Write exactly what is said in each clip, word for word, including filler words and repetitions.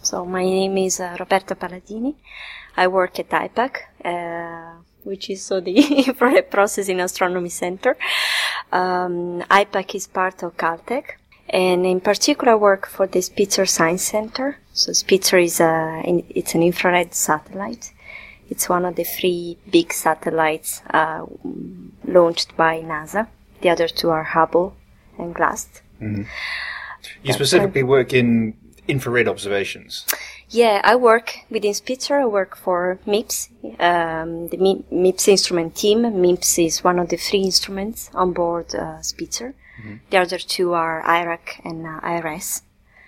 So my name is uh, Roberta Palladini. I work at I PAC, uh, which is so the Infrared Processing Astronomy Center. Um, I PAC is part of Caltech, and in particular I work for the Spitzer Science Center. So Spitzer is a, it's an infrared satellite. It's one of the three big satellites uh, launched by NASA. The other two are Hubble and GLAST. Mm-hmm. You specifically work in infrared observations? Yeah, I work within Spitzer. I work for MIPS, um, the MIPS instrument team. MIPS is one of the three instruments on board uh, Spitzer. Mm-hmm. The other two are I R A C and uh, I R S.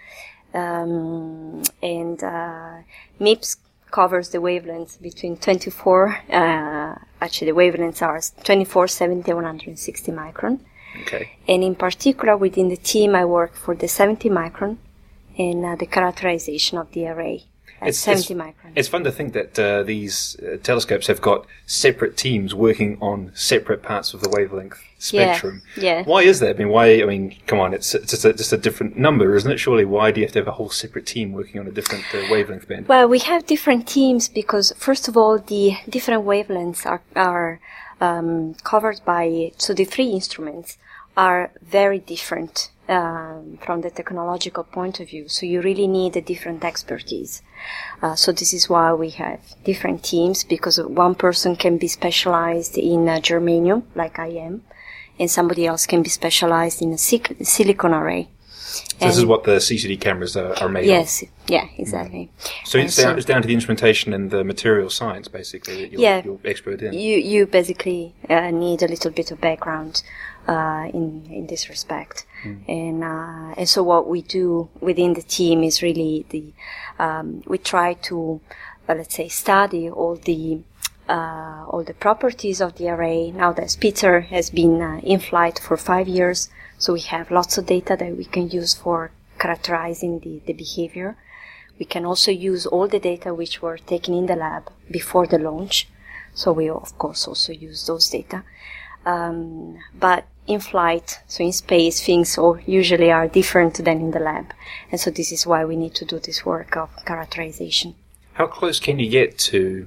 Um, and uh, MIPS covers the wavelengths between twenty-four, uh, actually the wavelengths are twenty-four, seventy, one hundred sixty micron. Okay. And in particular within the team I work for the seventy micron and uh, the characterization of the array at it's, seventy it's, micron. It's fun to think that uh, these uh, telescopes have got separate teams working on separate parts of the wavelength spectrum. Yeah, yeah. Why is that? I mean, why? I mean, come on, it's, it's just, a, just a different number, isn't it? Surely, why do you have to have a whole separate team working on a different uh, wavelength band? Well, we have different teams because, first of all, the different wavelengths are are um, covered by. So the three instruments are very different um, from the technological point of view. So you really need a different expertise. Uh, so this is why we have different teams, because one person can be specialized in uh, germanium, like I am, and somebody else can be specialized in a sil- silicon array. So this is what the C C D cameras are, are made yes, of? Yes, yeah, exactly. So it's, so down, it's down to the instrumentation and the material science, basically, that you're, yeah, you're expert in. You, you basically uh, need a little bit of background uh, in, in this respect. Mm. And, uh, and so what we do within the team is really the, um, we try to, uh, let's say, study all the Uh, all the properties of the array. Now that Spitzer has been uh, in flight for five years, so we have lots of data that we can use for characterizing the, the behavior. We can also use all the data which were taken in the lab before the launch, so we of course also use those data. Um, but in flight, so in space, things all usually are different than in the lab, and so this is why we need to do this work of characterization. How close can you get to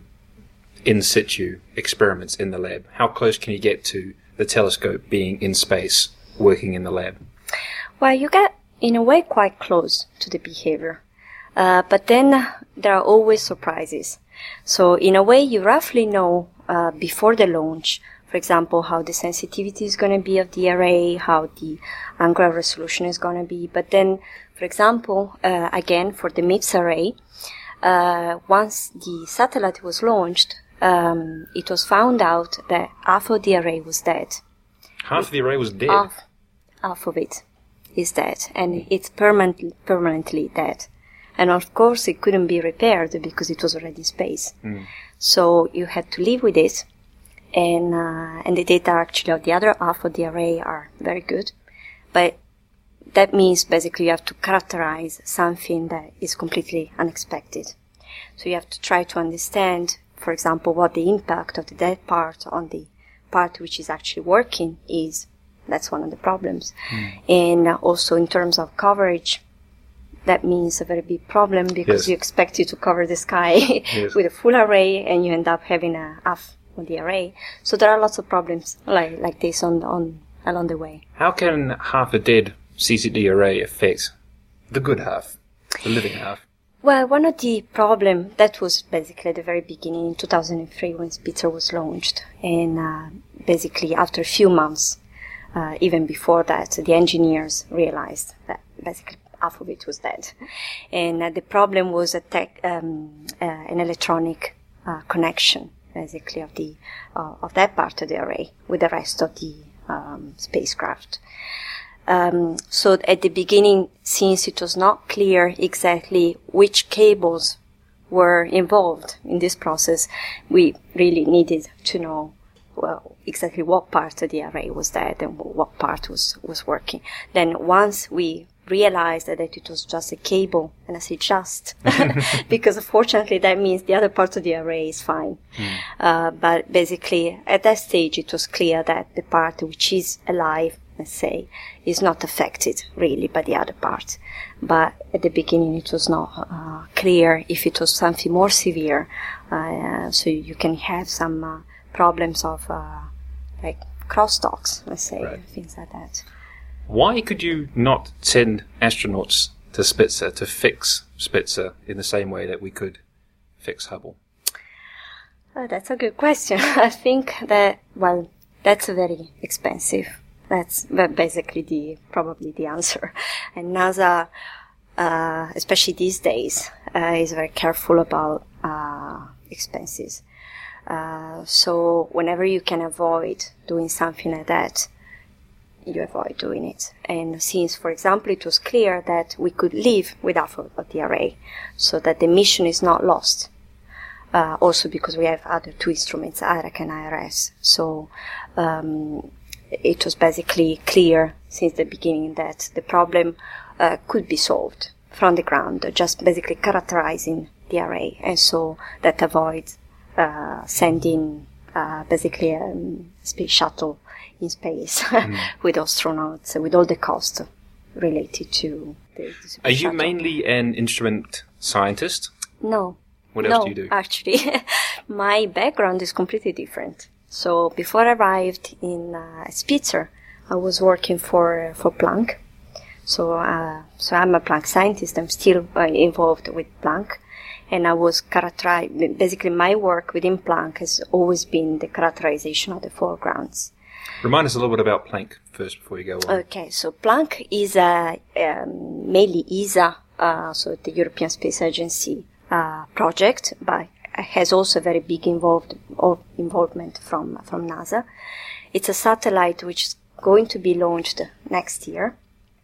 in situ experiments in the lab? How close can you get to the telescope being in space, working in the lab? Well, you get, in a way, quite close to the behavior. Uh, but then uh, there are always surprises. So, in a way, you roughly know uh, before the launch, for example, how the sensitivity is going to be of the array, how the angular resolution is going to be. But then, for example, uh, again, for the MIPS array, uh, once the satellite was launched, Um, it was found out that half of the array was dead. Half of the array was dead? Half, half of it is dead, and it's permanently, permanently dead. And of course it couldn't be repaired because it was already in space. Mm. So you had to live with it, and, uh, and the data actually of the other half of the array are very good. But that means basically you have to characterize something that is completely unexpected. So you have to try to understand, for example, what the impact of the dead part on the part which is actually working is. That's one of the problems. Mm. And also in terms of coverage, that means a very big problem because yes. you expect you to cover the sky yes. with a full array and you end up having a half of the array. So there are lots of problems like, like this on, on along the way. How can half a dead C C D array affect the good half, the living half? Well, one of the problems, that was basically at the very beginning in two thousand three when Spitzer was launched. And uh, basically after a few months, uh, even before that, the engineers realized that basically half of it was dead. And uh, the problem was a tech, um, uh, an electronic uh, connection, basically, of the uh, of that part of the array with the rest of the um, spacecraft. Um, so at the beginning, since it was not clear exactly which cables were involved in this process, we really needed to know, well, exactly what part of the array was dead and what part was, was working. Then once we realized that it was just a cable, and I say just, because fortunately that means the other part of the array is fine. Mm. Uh, but basically at that stage it was clear that the part which is alive, let's say, is not affected really by the other part. But at the beginning it was not uh, uh, clear if it was something more severe. Uh, so you can have some uh, problems of uh, like crosstalks, let's say, right. things like that. Why could you not send astronauts to Spitzer to fix Spitzer in the same way that we could fix Hubble? Oh, that's a good question. I think that, well, that's very expensive. That's basically the, probably the answer. And NASA, uh, especially these days, uh, is very careful about, uh, expenses. Uh, so whenever you can avoid doing something like that, you avoid doing it. And since, for example, it was clear that we could live without the array, so that the mission is not lost. Uh, also because we have other two instruments, I R A C and I R S. So um, it was basically clear since the beginning that the problem uh, could be solved from the ground, just basically characterizing the array. And so that avoids uh, sending uh, basically a um, space shuttle in space mm. with astronauts, with all the costs related to the, the space Are you shuttle. mainly an instrument scientist? No. What else no, do you do? Actually, my background is completely different. So before I arrived in uh, Spitzer, I was working for for Planck. So uh, so I'm a Planck scientist. I'm still uh, involved with Planck, and I was characterized. Basically, my work within Planck has always been the characterization of the foregrounds. Remind us a little bit about Planck first before you go on. Okay, so Planck is a um, mainly E S A, uh, so the European Space Agency. Uh, project, but has also a very big involved of involvement from from NASA. It's a satellite which is going to be launched next year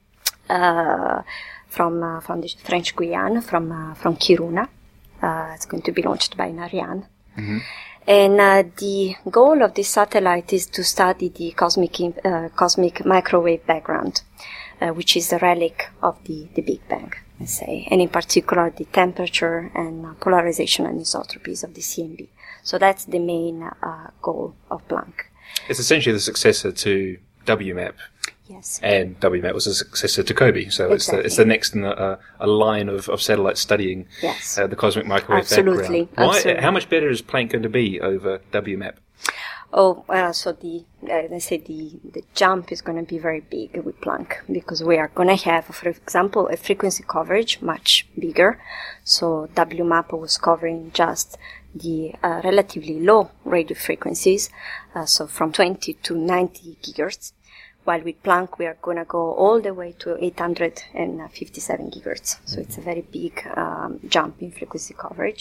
uh, from uh, from the French Guiana, from uh, from Kiruna. Uh, it's going to be launched by Ariane. Mm-hmm. And uh, the goal of this satellite is to study the cosmic uh, cosmic microwave background, uh, which is a relic of the, the Big Bang. Say, and in particular the temperature and uh, polarization and isotropies of the C M B. So that's the main uh, goal of Planck. It's essentially the successor to W MAP. Yes. And W MAP was a successor to COBE, so exactly. it's, the, it's the next in a, uh, a line of, of satellites studying yes. uh, the cosmic microwave Absolutely. background. Why, Absolutely. How much better is Planck going to be over W MAP? Oh, uh, so the, uh, let's say the, the jump is going to be very big with Planck because we are going to have, for example, a frequency coverage much bigger. So W MAP was covering just the uh, relatively low radio frequencies, uh, so from twenty to ninety gigahertz, while with Planck we are going to go all the way to eight hundred fifty-seven gigahertz. So it's a very big um, jump in frequency coverage.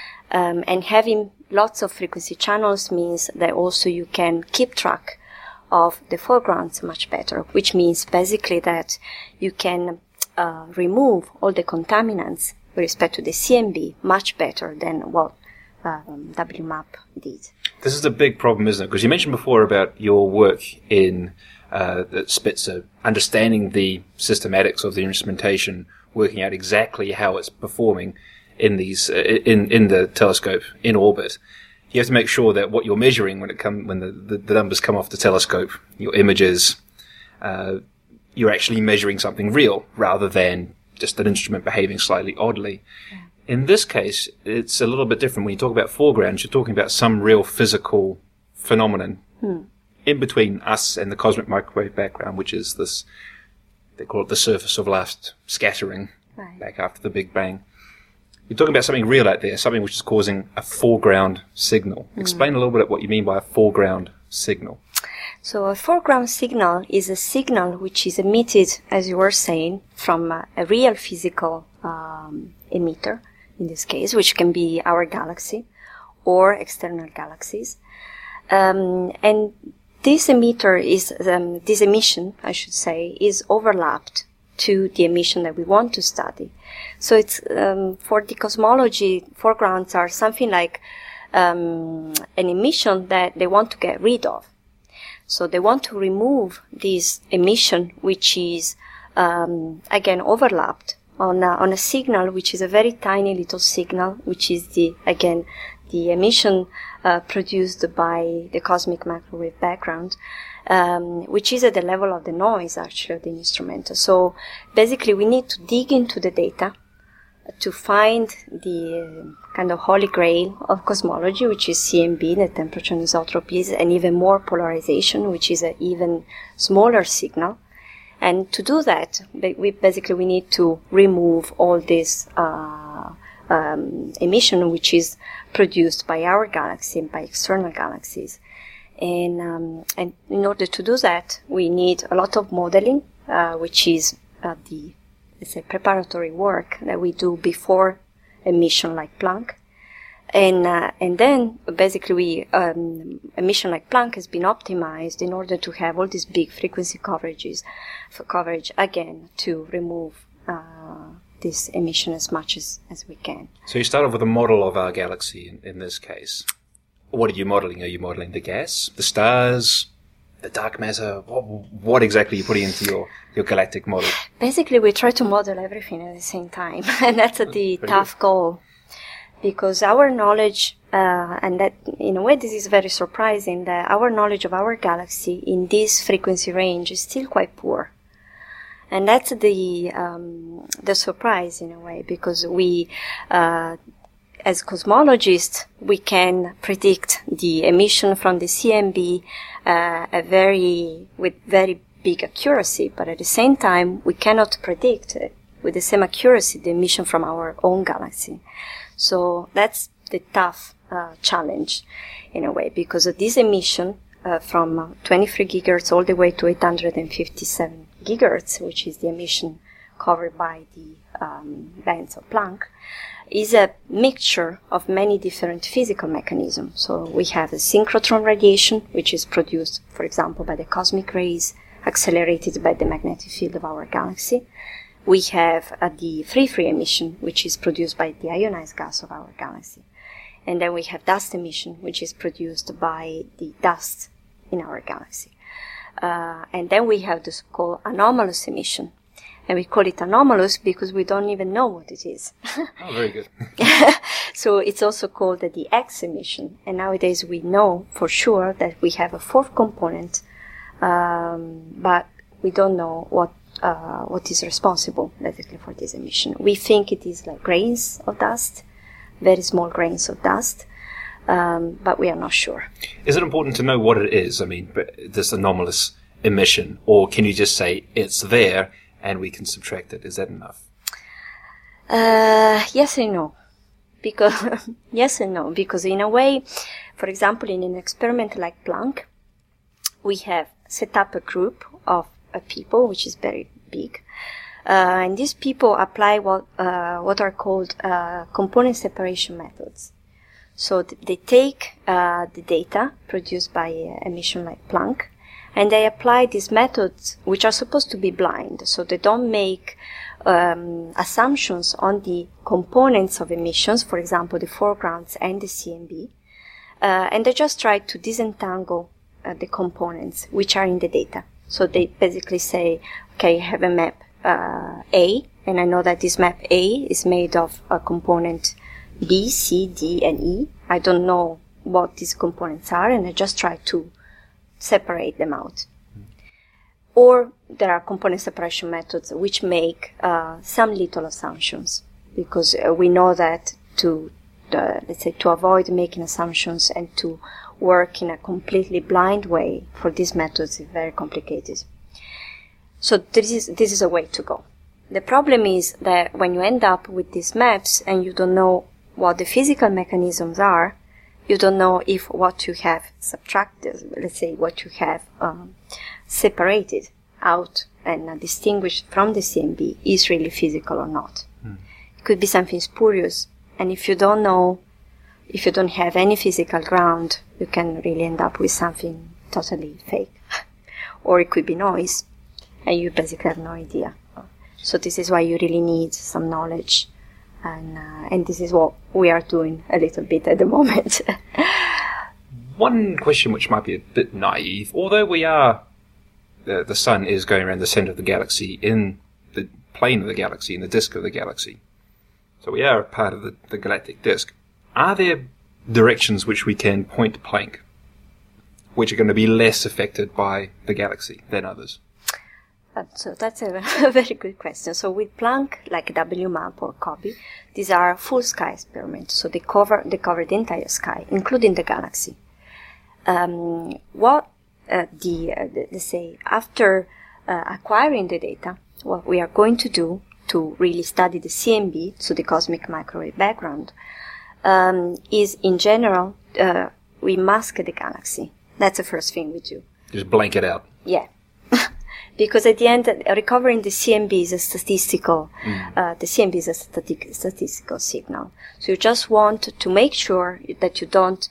Um, and having lots of frequency channels means that also you can keep track of the foregrounds much better, which means basically that you can uh, remove all the contaminants with respect to the C M B much better than what um, W MAP did. This is a big problem, isn't it? Because you mentioned before about your work in uh, Spitzer, understanding the systematics of the instrumentation, working out exactly how it's performing in these uh, in in the telescope in orbit. You have to make sure that what you're measuring when it come when the, the, the numbers come off the telescope, your images, uh, you're actually measuring something real rather than just an instrument behaving slightly oddly. Yeah. In this case, it's a little bit different. When you talk about foregrounds, you're talking about some real physical phenomenon hmm. in between us and the cosmic microwave background, which is this, they call it the surface of last scattering right. back after the Big Bang. You're talking about something real out there, something which is causing a foreground signal. Mm. Explain a little bit what you mean by a foreground signal. So a foreground signal is a signal which is emitted, as you were saying, from a, a real physical um, emitter, in this case, which can be our galaxy or external galaxies. Um, and this emitter is, um, this emission, I should say, is overlapped to the emission that we want to study. So it's, um, for the cosmology, foregrounds are something like, um, an emission that they want to get rid of. So they want to remove this emission, which is, um, again, overlapped on a, on a signal, which is a very tiny little signal, which is the, again, the emission, uh, produced by the cosmic microwave background. Um, which is at the level of the noise, actually, of the instrument. So basically, we need to dig into the data to find the uh, kind of holy grail of cosmology, which is C M B, the temperature anisotropies, and even more polarization, which is an even smaller signal. And to do that, we basically we need to remove all this uh, um, emission, which is produced by our galaxy and by external galaxies. And, um, and in order to do that, we need a lot of modeling, uh, which is uh, the, let's say, preparatory work that we do before a mission like Planck. And, uh, and then basically we, um, a mission like Planck has been optimized in order to have all these big frequency coverages, for coverage again, to remove, uh, this emission as much as, as we can. So you start off with a model of our galaxy in, in this case. What are you modeling? Are you modeling the gas, the stars, the dark matter? What, what exactly are you putting into your, your galactic model? Basically, we try to model everything at the same time, and that's the Pretty tough good. goal. Because our knowledge, uh, and that in a way this is very surprising, that our knowledge of our galaxy in this frequency range is still quite poor. And that's the um, the surprise in a way, because we, uh, as cosmologists, we can predict the emission from the C M B uh, a very with very big accuracy, but at the same time we cannot predict uh, with the same accuracy the emission from our own galaxy. So that's the tough uh, challenge in a way, because of this emission uh, from uh, twenty-three gigahertz all the way to eight hundred fifty-seven gigahertz, which is the emission covered by the um, bands of Planck, is a mixture of many different physical mechanisms. So we have the synchrotron radiation, which is produced, for example, by the cosmic rays accelerated by the magnetic field of our galaxy. We have uh, the free-free emission, which is produced by the ionized gas of our galaxy. And then we have dust emission, which is produced by the dust in our galaxy. Uh, and then we have the so-called anomalous emission. And we call it anomalous because we don't even know what it is. Oh, very good. So it's also called the X emission. And nowadays we know for sure that we have a fourth component, um, but we don't know what Uh, what is responsible basically for this emission. We think it is like grains of dust, very small grains of dust, um, but we are not sure. Is it important to know what it is? I mean, this anomalous emission, or can you just say it's there and we can subtract it? Is that enough? Uh, yes and no. Because yes and no, because in a way, for example, in an experiment like Planck, we have set up a group of uh, people, which is very big, uh, and these people apply what uh, what are called uh, component separation methods. So th- they take uh, the data produced by uh, a mission like Planck, and they apply these methods, which are supposed to be blind, so they don't make um, assumptions on the components of emissions, for example, the foregrounds and the C M B, uh, and they just try to disentangle uh, the components which are in the data. So they basically say, okay, I have a map uh, A, and I know that this map A is made of a component B, C, D, and E. I don't know what these components are, and I just try to separate them out. Mm. Or there are component separation methods which make uh, some little assumptions, because uh, we know that to, uh, let's say, to avoid making assumptions and to work in a completely blind way for these methods is very complicated. So this is, this is a way to go. The problem is that when you end up with these maps and you don't know what the physical mechanisms are, you don't know if what you have subtracted, let's say what you have um, separated out and uh, distinguished from the C M B is really physical or not. Mm. It could be something spurious, and if you don't know, if you don't have any physical ground, you can really end up with something totally fake. Or it could be noise, and you basically have no idea. So this is why you really need some knowledge, and uh, and this is what we are doing a little bit at the moment. One question which might be a bit naive, although we are, the, the sun is going around the center of the galaxy in the plane of the galaxy, in the disk of the galaxy. So we are a part of the, the galactic disk. Are there directions which we can point Planck, which are going to be less affected by the galaxy than others? Uh, so that's a, a very good question. So with Planck, like W MAP or COBE, these are full sky experiments. So they cover they cover the entire sky, including the galaxy. Um, what uh, the uh, the, let's say after uh, acquiring the data, what we are going to do to really study the C M B, so the cosmic microwave background, um, is in general uh, we mask the galaxy. That's the first thing we do. Just blank it out. Yeah. Because at the end, uh, recovering the C M B is a statistical, mm. uh, the C M B is a stati- statistical signal. So you just want to make sure that you don't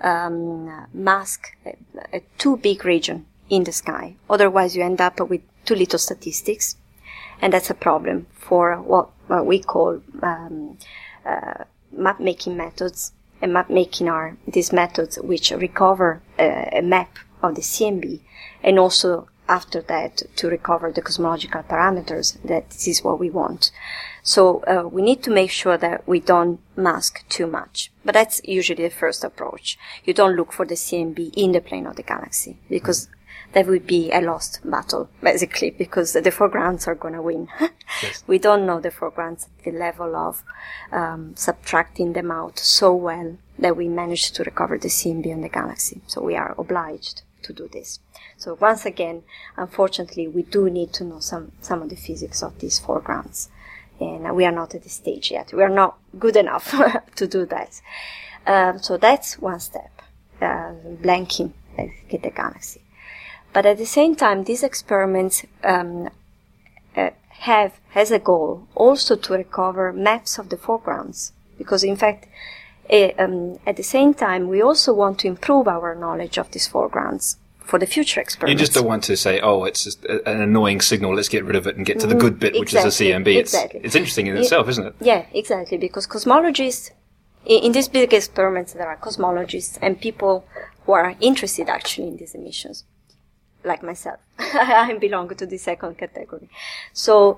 um, mask a, a too big region in the sky. Otherwise, you end up with too little statistics. And that's a problem for what, what we call um, uh, map-making methods. And map-making are these methods which recover uh, a map of the C M B and also after that to recover the cosmological parameters. That this is what we want. So uh, we need to make sure that we don't mask too much. But that's usually the first approach. You don't look for the C M B in the plane of the galaxy because that would be a lost battle, basically, because the foregrounds are going to win. Yes. We don't know the foregrounds at the level of um, subtracting them out so well that we managed to recover the C M B in the galaxy. So we are obliged to do this. So once again, unfortunately, we do need to know some, some of the physics of these foregrounds. And we are not at this stage yet. We are not good enough to do that. Um, so that's one step, uh, blanking the galaxy. But at the same time, these experiments um, uh, have as a goal also to recover maps of the foregrounds. Because in fact, uh, um, at the same time, we also want to improve our knowledge of these foregrounds for the future experiments. You just don't want to say, oh, it's just a, an annoying signal, let's get rid of it and get to the good bit, which exactly, is the C M B. It's, exactly. it's interesting in it, itself, isn't it? Yeah, exactly, because cosmologists, in, in these big experiments, there are cosmologists and people who are interested actually in these emissions, like myself. I belong to the second category. So,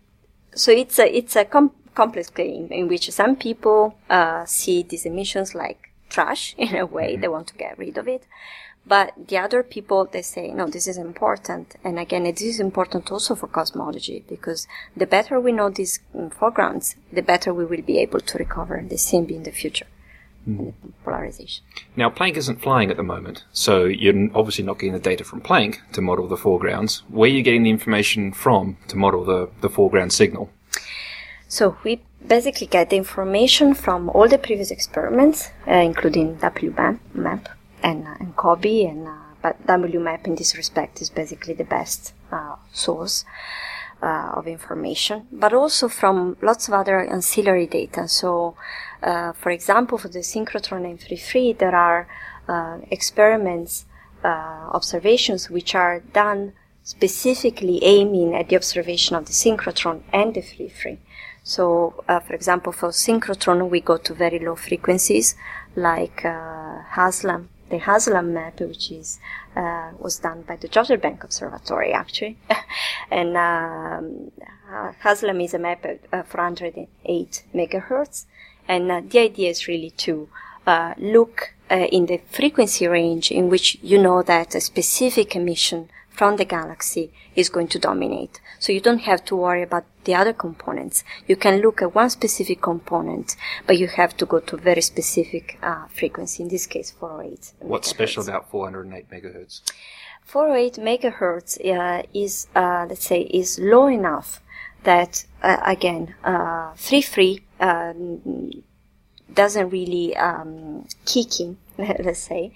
so it's a, it's a com- complex claim in which some people uh, see these emissions like trash in a way, mm-hmm. They want to get rid of it. But the other people, they say, no, this is important. And again, it is important also for cosmology, because the better we know these foregrounds, the better we will be able to recover the C M B in the future. Mm. Polarization. Now, Planck isn't flying at the moment, so you're obviously not getting the data from Planck to model the foregrounds. Where are you getting the information from to model the, the foreground signal? So we basically get the information from all the previous experiments, uh, including W MAP. And, uh, and COBE, and uh, but W MAP in this respect is basically the best uh, source uh, of information, but also from lots of other ancillary data. So, uh, for example, for the synchrotron M thirty-three, there are uh, experiments, uh, observations which are done specifically aiming at the observation of the synchrotron and the thirty-three. So, uh, for example, for synchrotron, we go to very low frequencies, like uh, Haslam. The Haslam map, which is uh, was done by the Jodrell Observatory, actually, and um, uh, Haslam is a map at uh, four hundred eight megahertz, and uh, the idea is really to uh, look uh, in the frequency range in which you know that a specific emission from the galaxy is going to dominate. So you don't have to worry about the other components. You can look at one specific component, but you have to go to a very specific uh, frequency, in this case four oh eight. What's megahertz. Special about four hundred eight megahertz? four oh eight megahertz uh, is, uh, let's say, is low enough that, uh, again, uh, three-free uh, doesn't really um, kick in, let's say.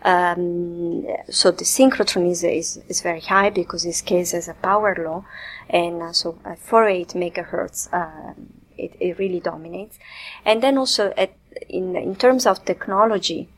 Um, so the synchrotron is, is, is very high because this case has a power law, and uh, so at four oh eight megahertz, uh, it, it really dominates. And then also at, in in terms of technology,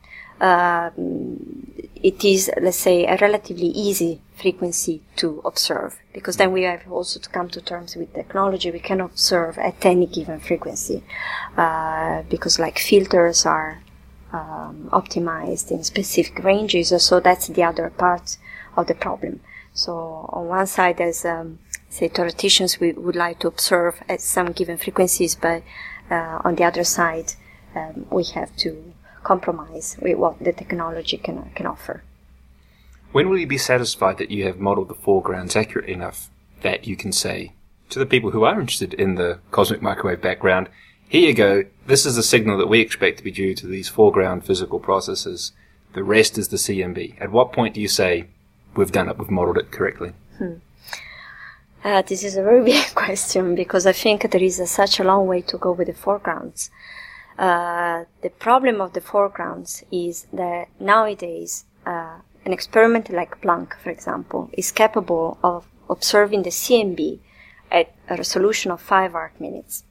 um, it is, let's say, a relatively easy frequency to observe, because then we have also to come to terms with technology. We can observe at any given frequency, uh, because like filters are um, optimized in specific ranges. So that's the other part of the problem. So on one side, as um, say theoreticians, we would like to observe at some given frequencies, but uh, on the other side, um, we have to compromise with what the technology can can offer. When will you be satisfied that you have modeled the foregrounds accurately enough that you can say to the people who are interested in the cosmic microwave background, here you go, this is the signal that we expect to be due to these foreground physical processes. The rest is the C M B. At what point do you say, we've done it, we've modeled it correctly? Hmm. Uh, this is a very big question, because I think there is a, such a long way to go with the foregrounds. Uh, the problem of the foregrounds is that nowadays uh, an experiment like Planck, for example, is capable of observing the C M B at a resolution of five arc minutes.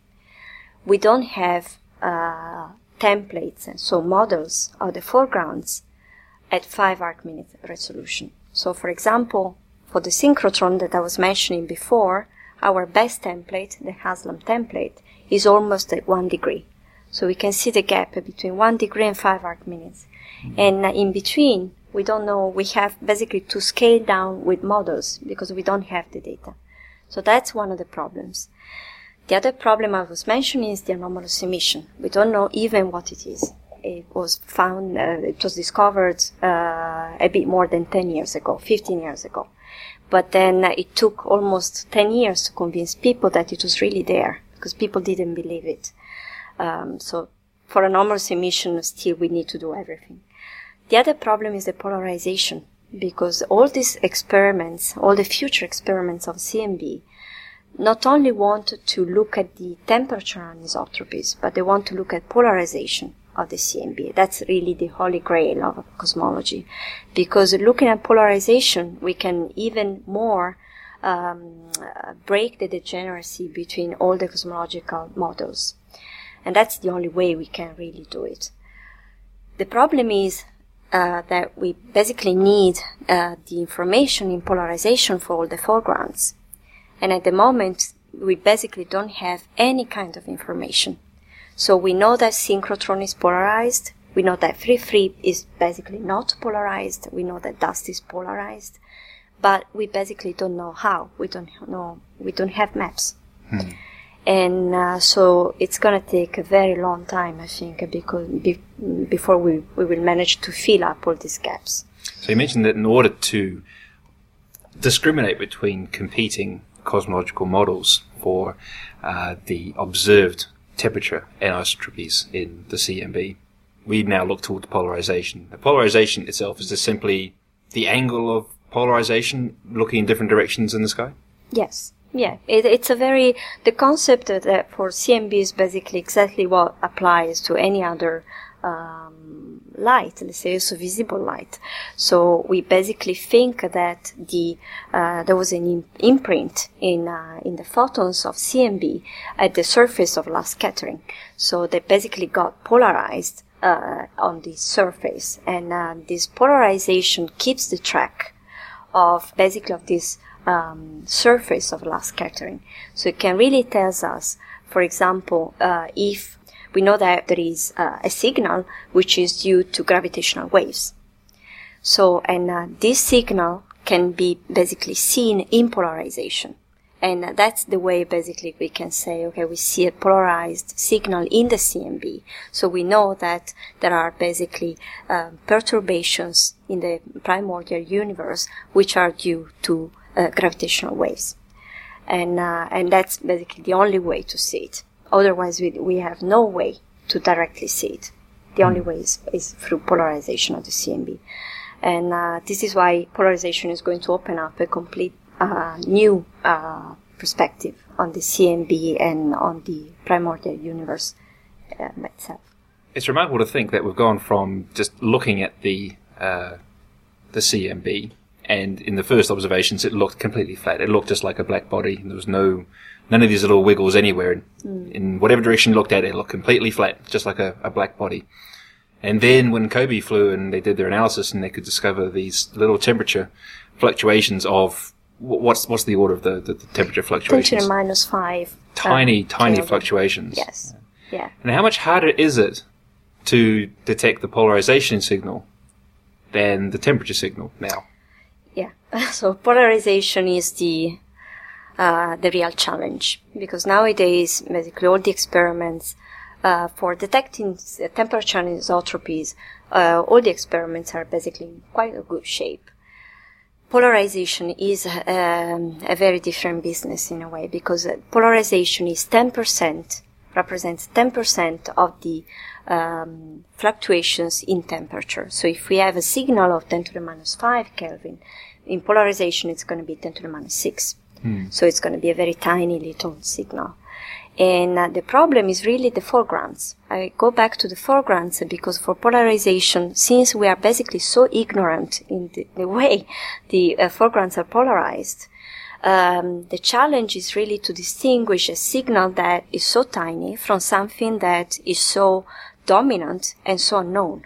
We don't have uh, templates, and so models of the foregrounds at five arc minute resolution. So, for example, for the synchrotron that I was mentioning before, our best template, the Haslam template, is almost at one degree. So we can see the gap between one degree and five arc minutes. Mm-hmm. And uh, in between, we don't know, we have basically to scale down with models because we don't have the data. So that's one of the problems. The other problem I was mentioning is the anomalous emission. We don't know even what it is. It was found, uh, it was discovered uh, a bit more than ten years ago, fifteen years ago. But then uh, it took almost ten years to convince people that it was really there, because people didn't believe it. Um, so for anomalous emission, still we need to do everything. The other problem is the polarization, because all these experiments, all the future experiments of C M B, not only want to look at the temperature anisotropies, but they want to look at polarization of the C M B. That's really the holy grail of cosmology, because looking at polarization, we can even more um, break the degeneracy between all the cosmological models. And that's the only way we can really do it. The problem is uh, that we basically need uh, the information in polarization for all the foregrounds. And at the moment, we basically don't have any kind of information. So we know that synchrotron is polarized. We know that free-free is basically not polarized. We know that dust is polarized. But we basically don't know how. We don't know. We don't have maps. Hmm. And uh, so it's going to take a very long time, I think, because be, before we, we will manage to fill up all these gaps. So you mentioned that in order to discriminate between competing cosmological models for uh, the observed temperature anisotropies in the C M B, we now look towards polarization. The polarization itself is just simply the angle of polarization looking in different directions in the sky? Yes. Yeah, it, it's a very, the concept that for C M B is basically exactly what applies to any other um, light, let's say also visible light. So we basically think that the uh, there was an imprint in uh, in the photons of C M B at the surface of last scattering. So they basically got polarized uh, on the surface, and uh, this polarization keeps the track of basically of this Um, surface of last scattering. So it can really tell us, for example, uh, if we know that there is uh, a signal which is due to gravitational waves. So, and uh, this signal can be basically seen in polarization. And uh, that's the way basically we can say, okay, we see a polarized signal in the C M B. So we know that there are basically uh, perturbations in the primordial universe which are due to Uh, gravitational waves, and uh, and that's basically the only way to see it. Otherwise, we we have no way to directly see it. The only way is, is through polarization of the C M B, and uh, this is why polarization is going to open up a complete uh, new uh, perspective on the C M B and on the primordial universe uh, itself. It's remarkable to think that we've gone from just looking at the uh, the C M B. And in the first observations, it looked completely flat. It looked just like a black body. There was no, none of these little wiggles anywhere. In, mm. in whatever direction you looked at, it looked completely flat, just like a, a black body. And then when COBE flew and they did their analysis and they could discover these little temperature fluctuations of, what's what's the order of the, the, the temperature fluctuations? Temperature minus five. Tiny, uh, tiny Kelvin. fluctuations. Yes. Yeah. And how much harder is it to detect the polarization signal than the temperature signal now? Yeah, so polarization is the uh, the real challenge, because nowadays basically all the experiments uh, for detecting temperature anisotropies, uh, all the experiments are basically in quite a good shape. polarization is um, a very different business in a way, because polarization is ten percent, represents ten percent of the um, fluctuations in temperature. So if we have a signal of ten to the minus five Kelvin, in polarization it's going to be ten to the minus six. Hmm. So it's going to be a very tiny little signal. And uh, the problem is really the foregrounds. I go back to the foregrounds because for polarization, since we are basically so ignorant in the, the way the uh, foregrounds are polarized, um, the challenge is really to distinguish a signal that is so tiny from something that is so dominant and so unknown.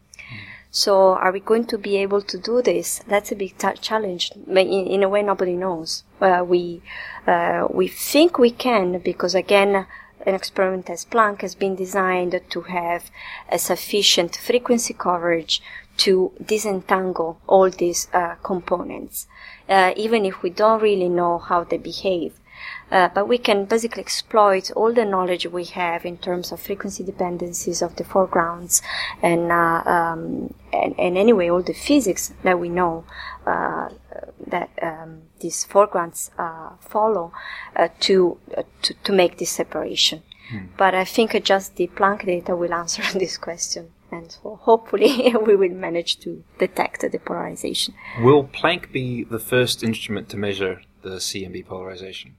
So are we going to be able to do this? That's a big t- challenge. In, in a way, nobody knows. Uh, we uh, we think we can because, again, an experiment as Planck has been designed to have a sufficient frequency coverage to disentangle all these uh, components, uh, even if we don't really know how they behave. Uh, but we can basically exploit all the knowledge we have in terms of frequency dependencies of the foregrounds and, uh, um, and, and anyway, all the physics that we know uh, that um, these foregrounds uh, follow uh, to, uh, to to make this separation. Hmm. But I think uh, just the Planck data will answer this question. And so hopefully we will manage to detect the polarization. Will Planck be the first instrument to measure the C M B polarization?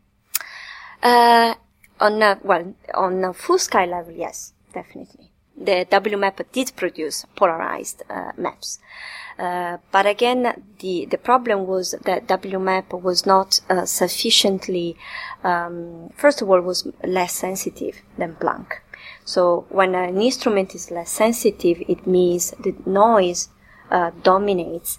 Uh, on a, well, on a full sky level, yes, definitely. The W MAP did produce polarized uh, maps. Uh, but again, the, the problem was that W MAP was not uh, sufficiently, um, first of all, was less sensitive than Planck. So when an instrument is less sensitive, it means the noise uh, dominates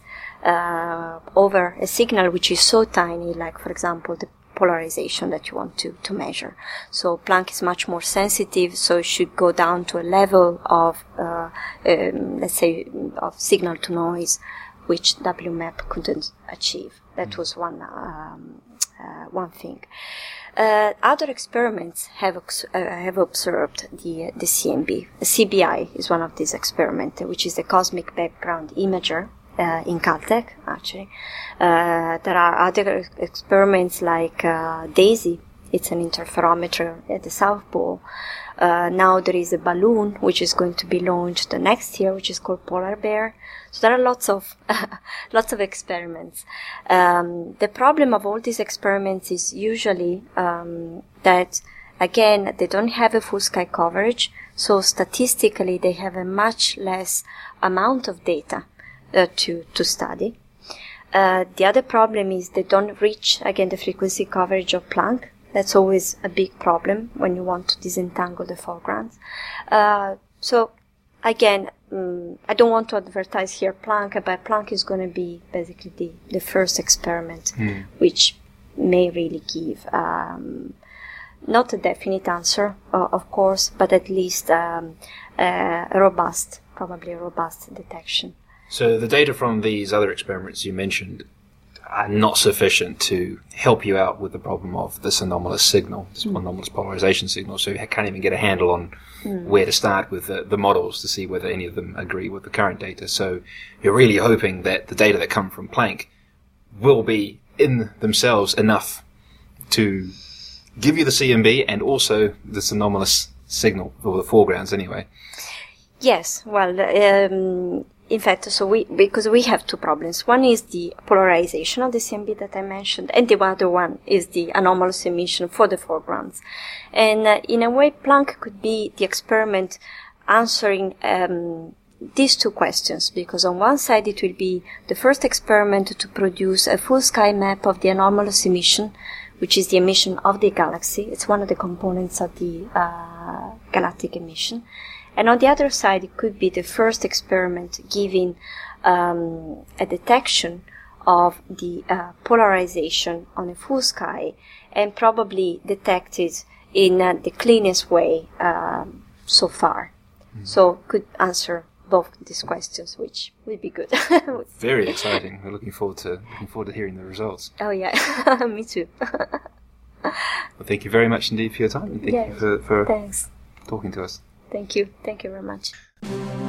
uh, over a signal which is so tiny, like, for example, the polarization that you want to, to measure. So Planck is much more sensitive, so it should go down to a level of, uh, um, let's say, of signal to noise, which W MAP couldn't achieve. That was one, um, uh, one thing. Uh, other experiments have ex- uh, have observed the uh, the C M B. C B I is one of these experiments, which is the Cosmic Background Imager. Uh, in Caltech, actually. Uh, there are other experiments like uh, DAISY. It's an interferometer at the South Pole. Uh, now there is a balloon which is going to be launched next year, which is called Polar Bear. So there are lots of lots of experiments. Um, the problem of all these experiments is usually um, that, again, they don't have a full sky coverage, so statistically they have a much less amount of data Uh, to, to study. Uh, the other problem is they don't reach, again, the frequency coverage of Planck. That's always a big problem when you want to disentangle the foregrounds. Uh, so, again, um, I don't want to advertise here Planck, but Planck is going to be basically the, the first experiment mm. which may really give um, not a definite answer, uh, of course, but at least um, uh, a robust, probably a robust detection. So the data from these other experiments you mentioned are not sufficient to help you out with the problem of this anomalous signal, this mm. anomalous polarization signal, so you can't even get a handle on mm. where to start with the, the models to see whether any of them agree with the current data. So you're really hoping that the data that come from Planck will be in themselves enough to give you the C M B and also this anomalous signal, or the foregrounds anyway. Yes, well, um, in fact, so we, because we have two problems. One is the polarization of the C M B that I mentioned, and the other one is the anomalous emission for the foregrounds. And uh, in a way, Planck could be the experiment answering um, these two questions, because on one side it will be the first experiment to produce a full sky map of the anomalous emission, which is the emission of the galaxy. It's one of the components of the uh, galactic emission. And on the other side, it could be the first experiment giving um, a detection of the uh, polarization on a full sky, and probably detected in uh, the cleanest way um, so far. Mm. So could answer both these questions, which would be good. Very exciting. We're looking forward to looking forward to hearing the results. Oh yeah, me too. Well, thank you very much indeed for your time. And thank yes, you for, for thanks. talking to us. Thank you. Thank you very much.